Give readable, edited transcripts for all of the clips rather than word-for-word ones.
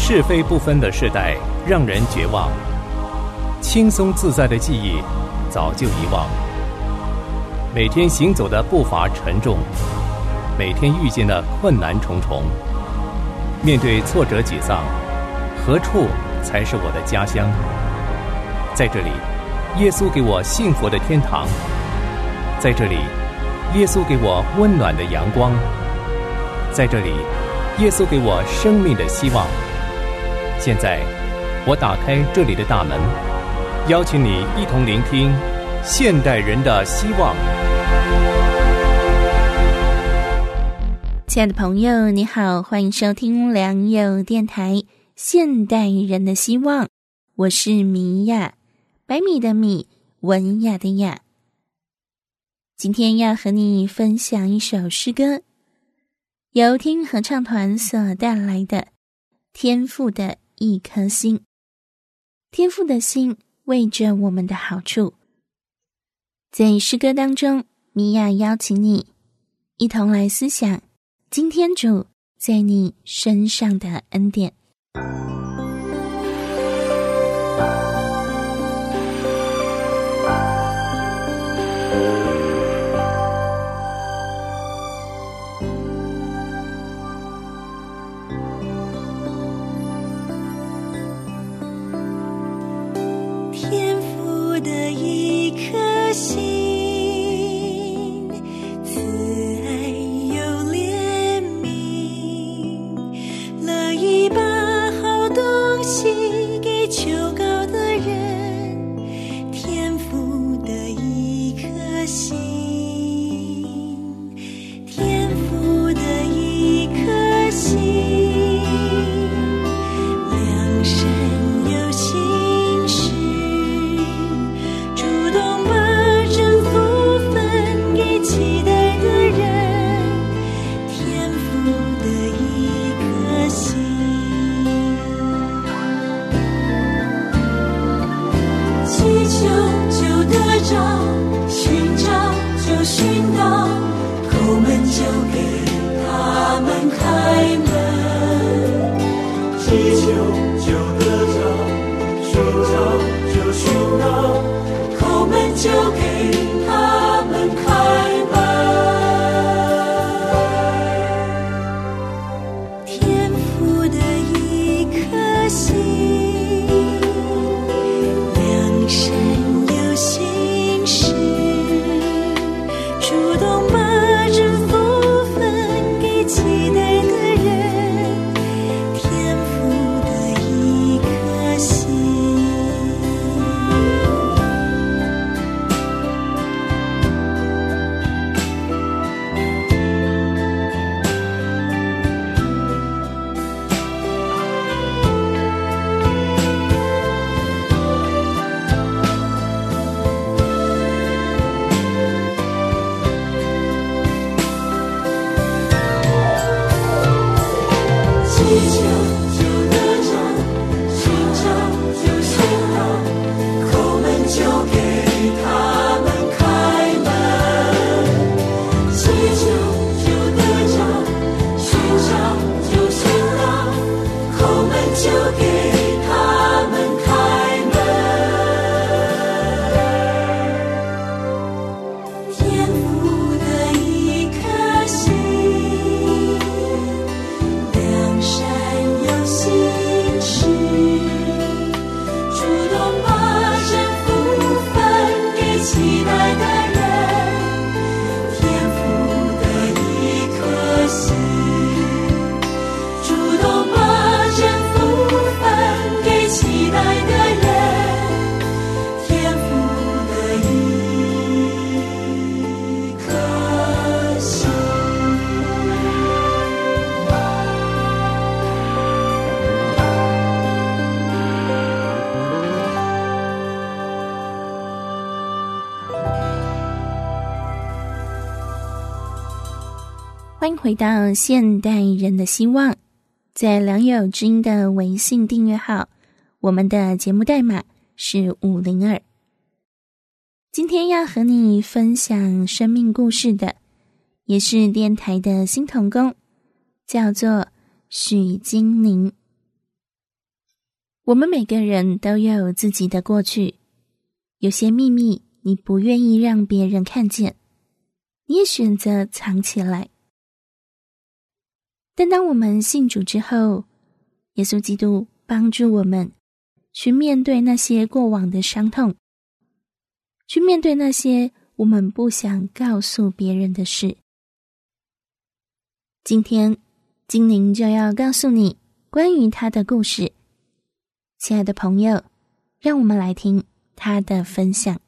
是非不分的世代让人绝望，轻松自在的记忆早就遗忘。每天行走的步伐沉重，每天遇见的困难重重。面对挫折沮丧，何处才是我的家乡？在这里，耶稣给我幸福的天堂。在这里，耶稣给我温暖的阳光。在这里，耶稣给我生命的希望。现在，我打开这里的大门，邀请你一同聆听现代人的希望。 亲爱的朋友，你好，欢迎收听良友电台现代人的希望，我是米娅，百米的米，文雅的雅。今天要和你分享一首诗歌，由听合唱团所带来的《天父的一颗心》。天父的心为着我们的好处。在诗歌当中，米娅邀请你一同来思想今天主在你身上的恩典。 天父的一颗心，慈爱又怜悯，乐意把好东西给求告的人。天父的一颗心，天父的一颗心，良善又信实，主动把征服分给期待的人。天父的一颗心，祈求就得着，寻找就寻到，叩门就给他们开门。祈求就得着，寻找就寻到，叩门就给他们开门。天父的一颗心，良善又信实，主动把征服分给期待的人。天父的一颗心，祈求就得着，寻找就寻到，叩门就给他们开门。祈求就得着，寻找就寻到，叩门就给他们开门。天父的一颗心，良善又信实，主动把征服分给期待的人。天父的一颗心，主动把征服分给期待的人。天父的一颗心。 欢迎回到现代人的希望，在良友之音的微信订阅号，我们的节目代码是502。今天要和你分享生命故事的，也是电台的新同工，叫做许金宁。 我们每个人都有自己的过去，有些秘密你不愿意让别人看见，你也选择藏起来。但当我们信主之后，耶稣基督帮助我们去面对那些过往的伤痛，去面对那些我们不想告诉别人的事。今天精灵就要告诉你关于他的故事。亲爱的朋友，让我们来听他的分享。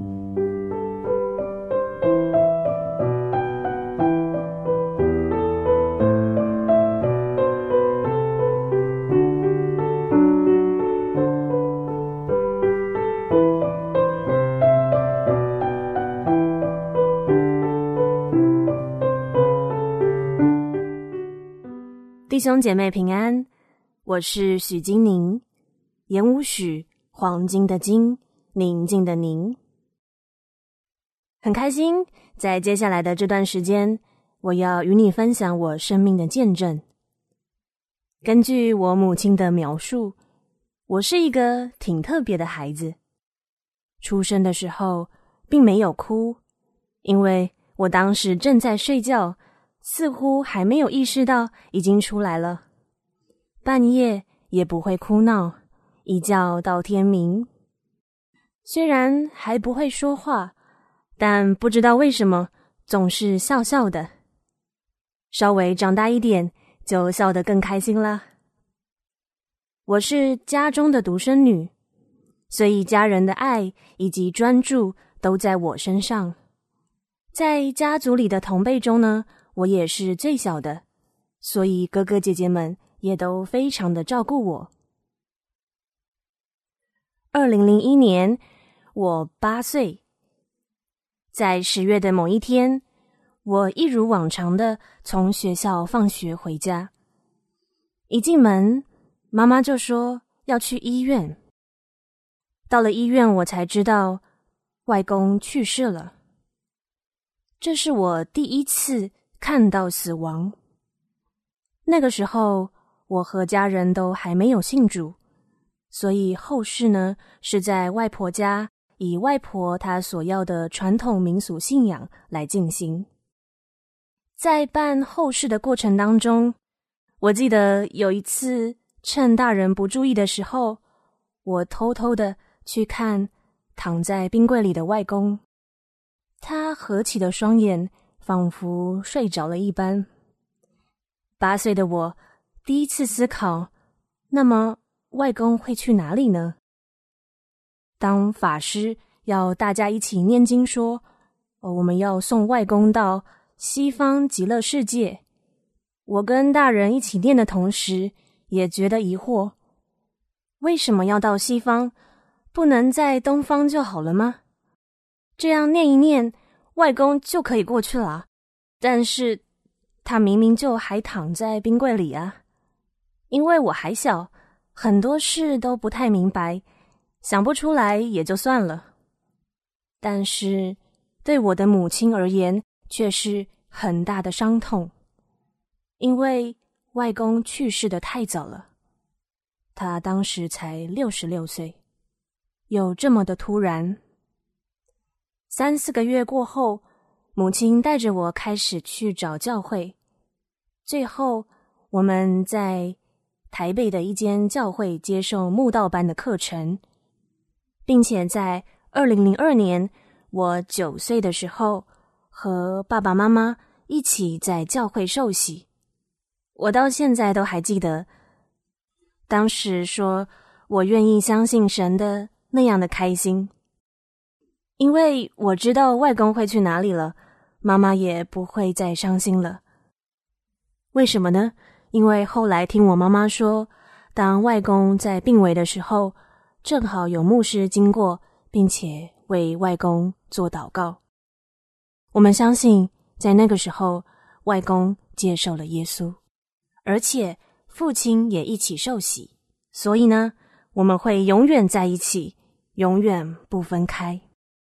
弟兄姐妹平安，我是许金宁，言无许，黄金的金，宁静的宁。很开心，在接下来的这段时间，我要与你分享我生命的见证。根据我母亲的描述，我是一个挺特别的孩子。出生的时候并没有哭，因为我当时正在睡觉，似乎还没有意识到已经出来了。半夜也不会哭闹，一觉到天明。虽然还不会说话，但不知道为什么总是笑笑的。稍微长大一点，就笑得更开心了。我是家中的独生女，所以家人的爱以及专注都在我身上。在家族里的同辈中呢，我也是最小的，所以哥哥姐姐们也都非常的照顾我。2001年，我8岁。在10月的某一天，我一如往常的从学校放学回家。一进门，妈妈就说要去医院。到了医院，我才知道外公去世了。这是我第一次看到死亡。那个时候，我和家人都还没有信主，所以后事呢，是在外婆家，以外婆她所要的传统民俗信仰来进行。在办后事的过程当中，我记得有一次趁大人不注意的时候，我偷偷的去看躺在冰柜里的外公。他合起的双眼仿佛睡着了一般。8岁的我第一次思考，那么外公会去哪里呢？当法师要大家一起念经说，我们要送外公到西方极乐世界，我跟大人一起念的同时，也觉得疑惑，为什么要到西方？不能在东方就好了吗？这样念一念，外公就可以过去了。但是他明明就还躺在冰柜里啊。因为我还小，很多事都不太明白，想不出来也就算了。但是对我的母亲而言，却是很大的伤痛。因为外公去世得太早了，他当时才66岁，有这么的突然。3-4个月过后，母亲带着我开始去找教会，最后我们在台北的一间教会接受慕道班的课程，并且在2002年我9岁的时候，和爸爸妈妈一起在教会受洗。我到现在都还记得，当时说我愿意相信神的那样的开心。因为我知道外公会去哪里了，妈妈也不会再伤心了。为什么呢？因为后来听我妈妈说，当外公在病危的时候，正好有牧师经过，并且为外公做祷告。我们相信，在那个时候，外公接受了耶稣，而且父亲也一起受洗，所以呢，我们会永远在一起，永远不分开。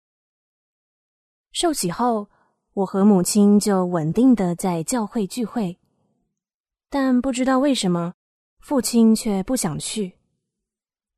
受洗后，我和母亲就稳定的在教会聚会，但不知道为什么，父亲却不想去。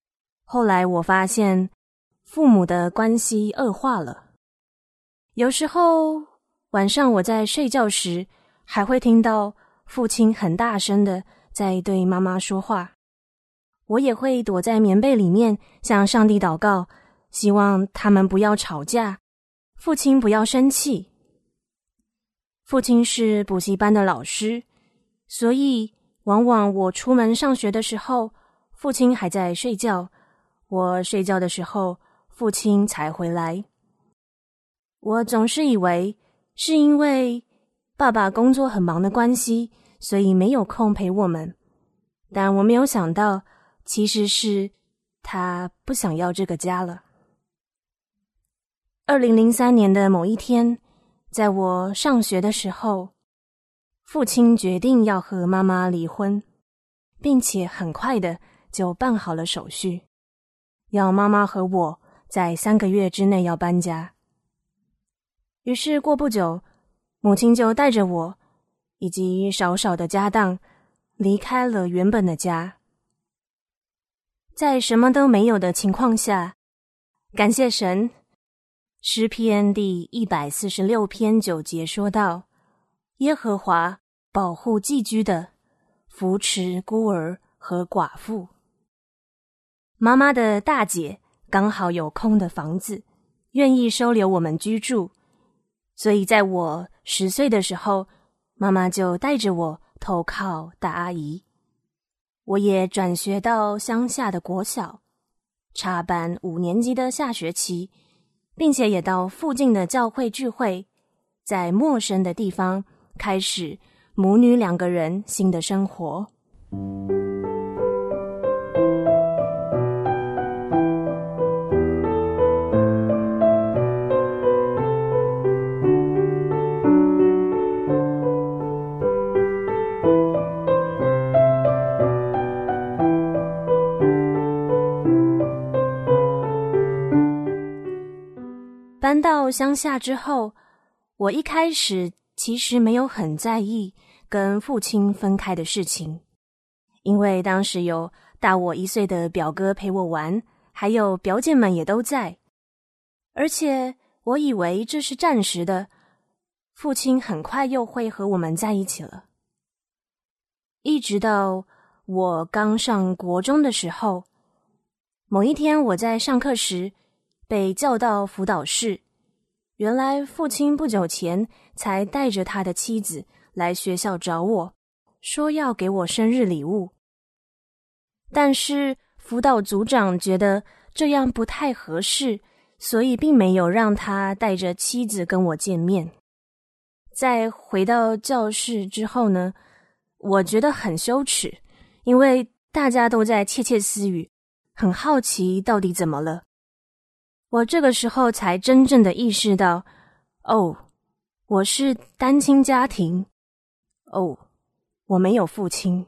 后来我发现父母的关系恶化了。有时候晚上我在睡觉时，还会听到父亲很大声的在对妈妈说话。我也会躲在棉被里面向上帝祷告，希望他们不要吵架，父亲不要生气。父亲是补习班的老师，所以往往我出门上学的时候，父亲还在睡觉，我睡觉的时候，父亲才回来。我总是以为是因为爸爸工作很忙的关系，所以没有空陪我们，但我没有想到其实是他不想要这个家了。2003年的某一天，在我上学的时候，父亲决定要和妈妈离婚，并且很快的就办好了手续，要妈妈和我在3个月之内要搬家。于是过不久，母亲就带着我以及少少的家当离开了原本的家。在什么都没有的情况下，感谢神，诗篇第146篇9节说道：耶和华保护寄居的，扶持孤儿和寡妇。妈妈的大姐刚好有空的房子，愿意收留我们居住，所以在我10岁的时候，妈妈就带着我投靠大阿姨。我也转学到乡下的国小，插班5年级的下学期，并且也到附近的教会聚会，在陌生的地方开始母女2个人新的生活。搬到乡下之后，我一开始其实没有很在意跟父亲分开的事情，因为当时有大我1岁的表哥陪我玩，还有表姐们也都在，而且我以为这是暂时的，父亲很快又会和我们在一起了。一直到我刚上国中的时候，某一天我在上课时被叫到辅导室，原来父亲不久前才带着他的妻子来学校找我，说要给我生日礼物。但是辅导组长觉得这样不太合适，所以并没有让他带着妻子跟我见面。在回到教室之后呢，我觉得很羞耻，因为大家都在窃窃私语，很好奇到底怎么了。我这个时候才真正的意识到，我是单亲家庭，我没有父亲。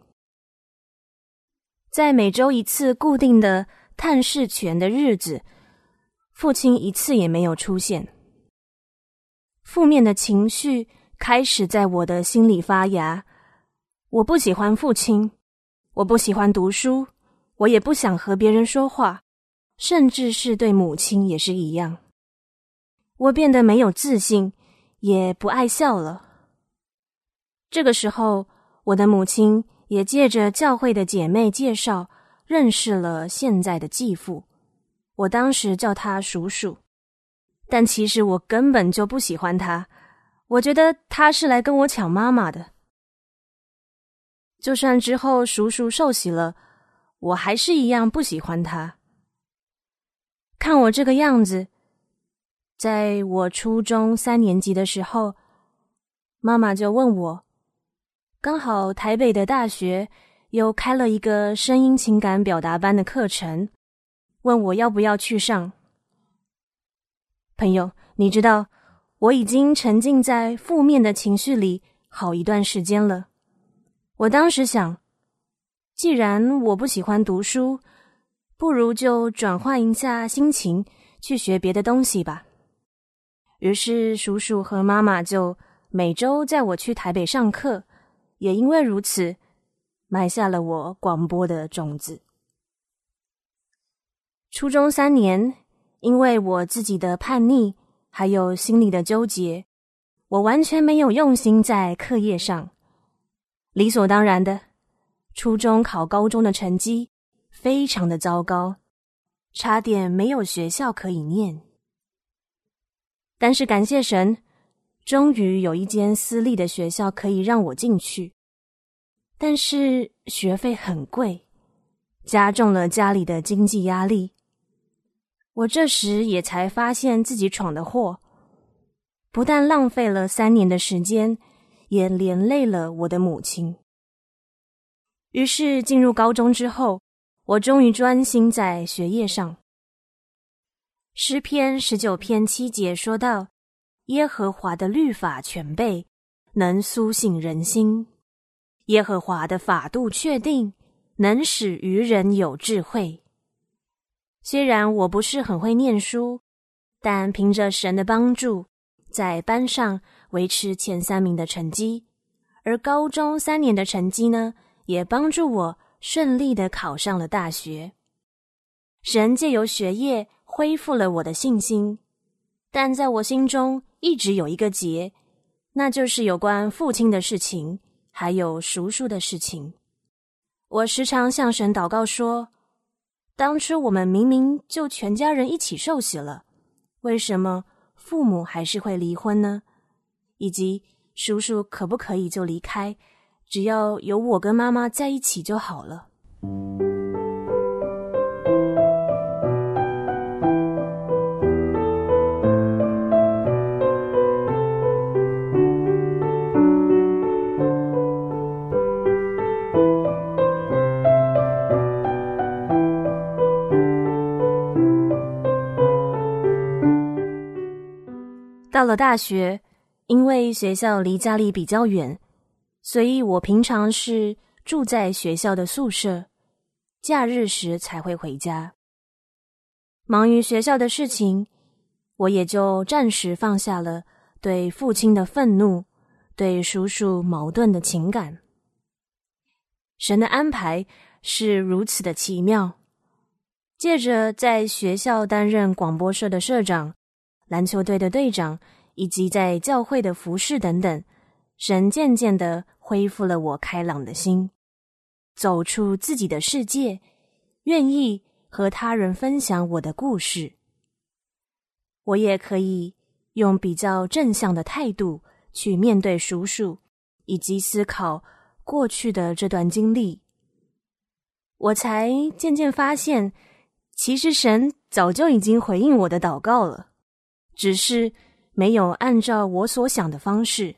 在每周1次固定的探视权的日子，父亲1次也没有出现。负面的情绪开始在我的心里发芽，我不喜欢父亲，我不喜欢读书，我也不想和别人说话，甚至是对母亲也是一样。我变得没有自信，也不爱笑了。这个时候，我的母亲也借着教会的姐妹介绍，认识了现在的继父。我当时叫他叔叔，但其实我根本就不喜欢他，我觉得他是来跟我抢妈妈的。就算之后叔叔受洗了，我还是一样不喜欢他。看我这个样子，在我初中3年级的时候，妈妈就问我，刚好台北的大学又开了一个声音情感表达班的课程，问我要不要去上。朋友，你知道，我已经沉浸在负面的情绪里好一段时间了。我当时想，既然我不喜欢读书，不如就转换一下心情，去学别的东西吧。于是叔叔和妈妈就每周载我去台北上课，也因为如此，埋下了我广播的种子。 初中3年，因为我自己的叛逆，还有心理的纠结，我完全没有用心在课业上。理所当然的，初中考高中的成绩非常的糟糕，差点没有学校可以念。但是感谢神，终于有一间私立的学校可以让我进去，但是学费很贵，加重了家里的经济压力。我这时也才发现自己闯的祸，不但浪费了3年的时间，也连累了我的母亲。于是进入高中之后，我终于专心在学业上。诗篇19篇7节说到，耶和华的律法全备，能苏醒人心。耶和华的法度确定，能使愚人有智慧。虽然我不是很会念书，但凭着神的帮助，在班上维持前3名的成绩，而高中3年的成绩呢，也帮助我顺利地考上了大学。神借由学业恢复了我的信心，但在我心中一直有一个结，那就是有关父亲的事情，还有叔叔的事情。我时常向神祷告说，当初我们明明就全家人一起受洗了，为什么父母还是会离婚呢？以及叔叔可不可以就离开，只要有我跟妈妈在一起就好了。到了大学，因为学校离家里比较远，所以我平常是住在学校的宿舍，假日时才会回家。忙于学校的事情，我也就暂时放下了对父亲的愤怒，对叔叔矛盾的情感。神的安排是如此的奇妙，借着在学校担任广播社的社长、篮球队的队长，以及在教会的服事等等，神渐渐地恢复了我开朗的心，走出自己的世界，愿意和他人分享我的故事。我也可以用比较正向的态度去面对叔叔，以及思考过去的这段经历。我才渐渐发现，其实神早就已经回应我的祷告了，只是没有按照我所想的方式。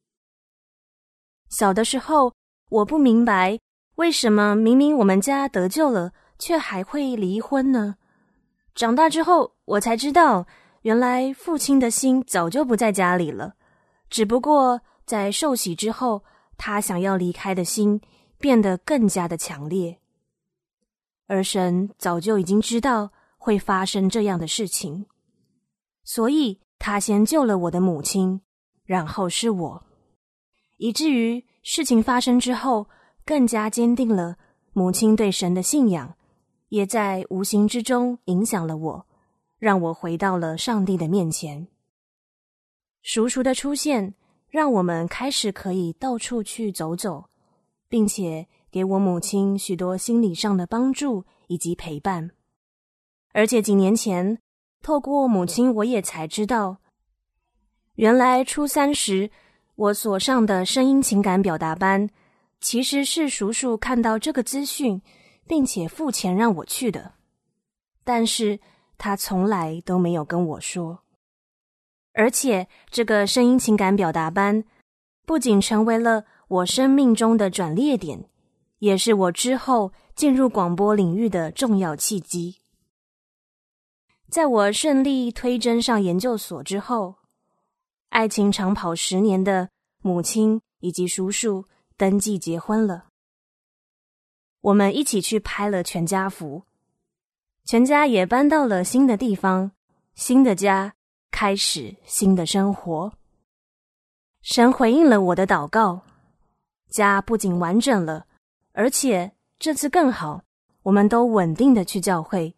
小的时候，我不明白为什么明明我们家得救了，却还会离婚呢？长大之后，我才知道，原来父亲的心早就不在家里了，只不过在受洗之后，他想要离开的心变得更加的强烈。而神早就已经知道会发生这样的事情，所以他先救了我的母亲，然后是我，以至于事情发生之后，更加坚定了母亲对神的信仰，也在无形之中影响了我，让我回到了上帝的面前。叔叔的出现，让我们开始可以到处去走走，并且给我母亲许多心理上的帮助以及陪伴。而且几年前，透过母亲，我也才知道，原来初3时我所上的声音情感表达班，其实是叔叔看到这个资讯，并且付钱让我去的，但是他从来都没有跟我说。而且这个声音情感表达班不仅成为了我生命中的转捩点，也是我之后进入广播领域的重要契机。在我顺利推甄上研究所之后，爱情长跑10年的母亲以及叔叔登记结婚了。我们一起去拍了全家福，全家也搬到了新的地方，新的家，开始新的生活。神回应了我的祷告，家不仅完整了，而且这次更好，我们都稳定的去教会，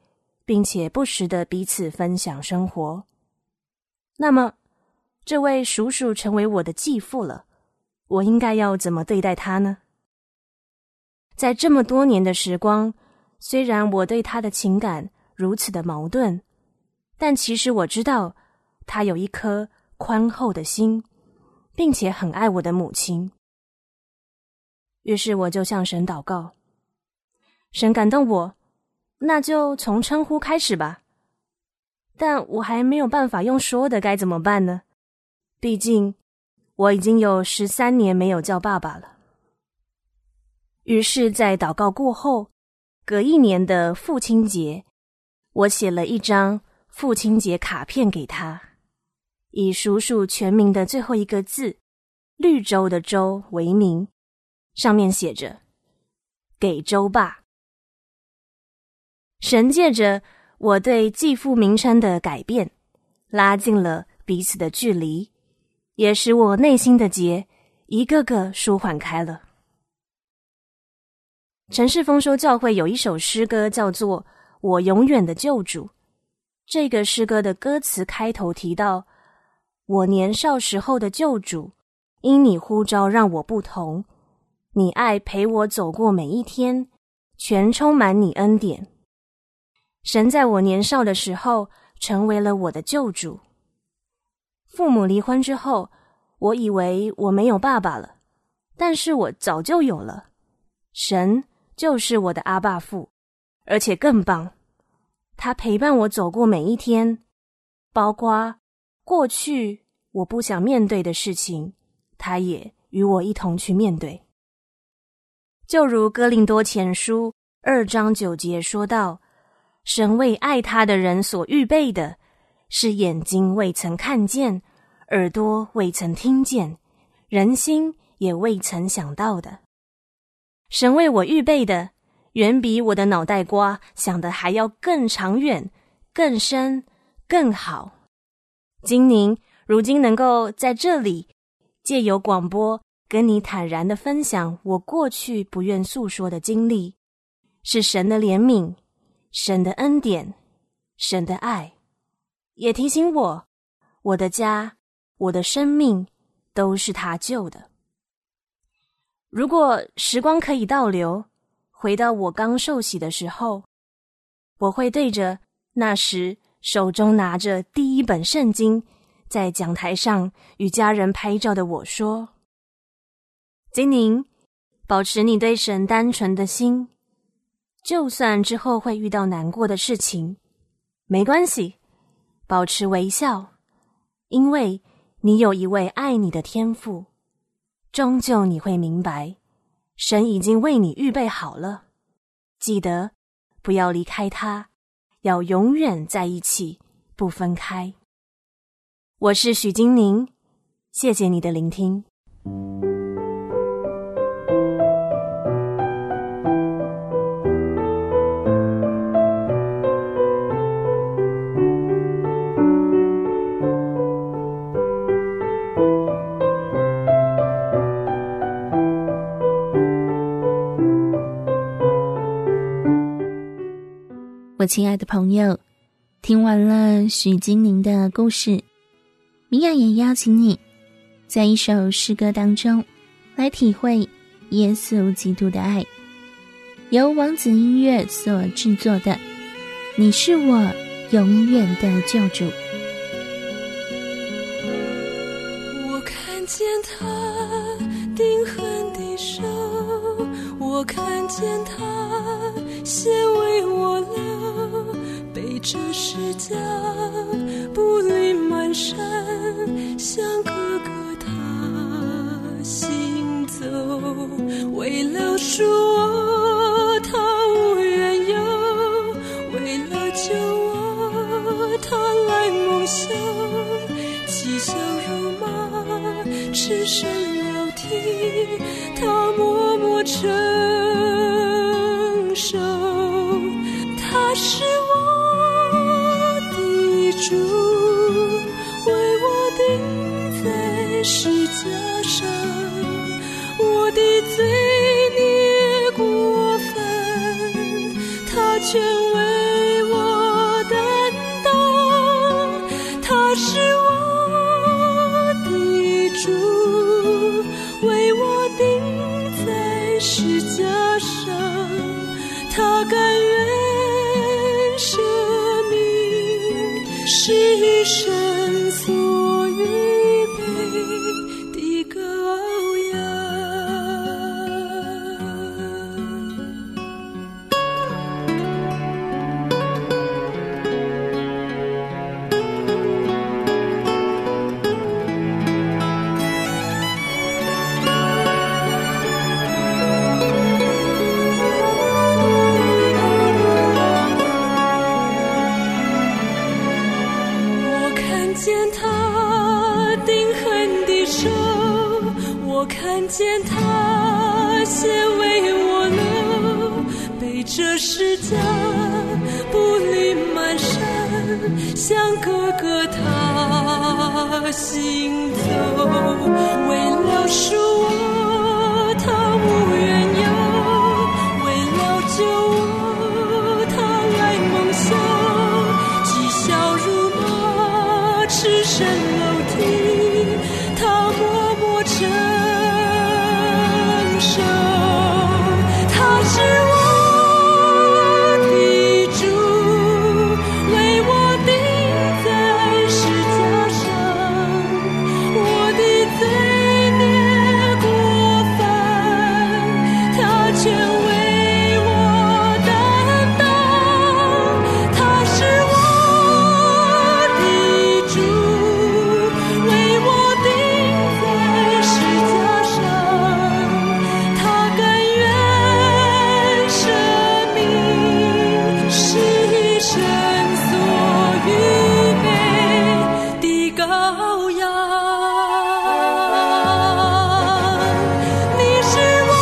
并且不时地彼此分享生活。那么，这位叔叔成为我的继父了，我应该要怎么对待他呢？在这么多年的时光，虽然我对他的情感如此的矛盾，但其实我知道他有一颗宽厚的心，并且很爱我的母亲。于是我就向神祷告，神感动我，那就从称呼开始吧。但我还没有办法用说的，该怎么办呢？毕竟我已经有13年没有叫爸爸了。于是在祷告过后，隔一年的父亲节，我写了一张父亲节卡片给他，以叔叔全名的最后一个字绿洲的洲为名，上面写着给周爸。神借着我对继父名称的改变，拉近了彼此的距离，也使我内心的结一个个舒缓开了。城市丰收教会有一首诗歌叫做《我永远的救主》，这个诗歌的歌词开头提到，我年少时候的救主，因你呼召让我不同，你爱陪我走过每一天，全充满你恩典。神在我年少的时候成为了我的救主。父母离婚之后，我以为我没有爸爸了，但是我早就有了。神就是我的阿爸父，而且更棒，他陪伴我走过每一天，包括过去我不想面对的事情，他也与我一同去面对。就如哥林多前书2章9节说到，神为爱他的人所预备的，是眼睛未曾看见，耳朵未曾听见，人心也未曾想到的。神为我预备的，远比我的脑袋瓜想的还要更长远、更深、更好。金宁如今能够在这里借由广播跟你坦然地分享我过去不愿诉说的经历，是神的怜悯，神的恩典，神的爱，也提醒我，我的家，我的生命都是他救的。如果时光可以倒流，回到我刚受洗的时候，我会对着那时手中拿着第一本圣经，在讲台上与家人拍照的我说，金宁，保持你对神单纯的心，就算之后会遇到难过的事情，没关系，保持微笑，因为你有一位爱你的天父，终究你会明白，神已经为你预备好了。记得不要离开他，要永远在一起，不分开。我是许金宁，谢谢你的聆听。 我亲爱的朋友，听完了许金宁的故事，米娅也邀请你在一首诗歌当中来体会耶稣基督的爱，由王子音乐所制作的《你是我永远的救主》。 我看见他钉痕的手，我看见他先为我了，背着十架步履蹒跚，像哥哥他行走，为了赎我他无缘由，为了救我他来蒙羞，嬉笑怒骂赤身流涕，他默默承受，他是我的主，为我钉在十架上，我的罪孽过犯，他全为我他甘愿舍命，是神所预备的羔羊。我看见他先为我流，背着十架步履蹒跚，向哥哥他行走。为了赎我他无缘由，为了救我他来蒙羞，讥笑辱骂赤身楼梯，他默默承受。他是我的主，为我钉在十架上，我的罪孽过犯，他全为我担当。他是我的主，为我钉在十架上，他甘愿舍命，是神所预备的羔羊。你是我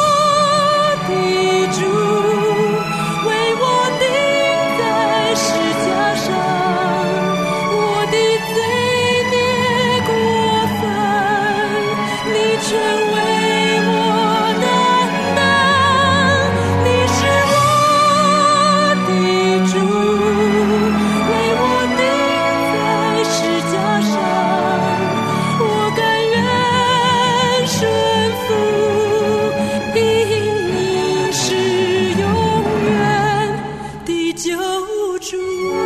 的主，为我钉在十架上，我的罪孽过犯，你全为我担当。你是我的主，为我钉在十架上，我甘愿顺服，因你是永远的救主。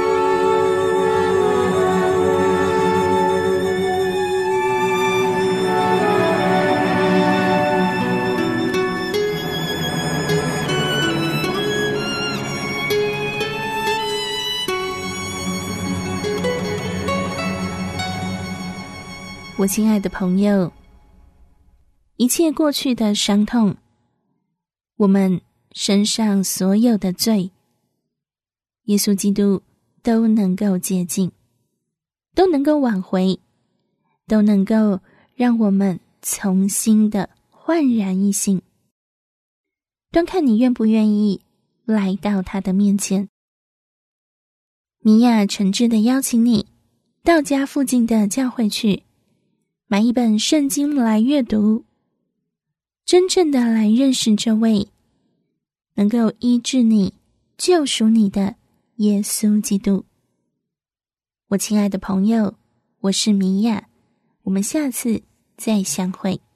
我亲爱的朋友，一切过去的伤痛，我们身上所有的罪，耶稣基督都能够洁净，都能够挽回，都能够让我们重新的焕然一新。端看你愿不愿意来到他的面前。米娅诚挚的邀请你到家附近的教会去，买一本圣经来阅读，真正的来认识这位能够医治你、救赎你的耶稣基督。我亲爱的朋友，我是米娅，我们下次再相会。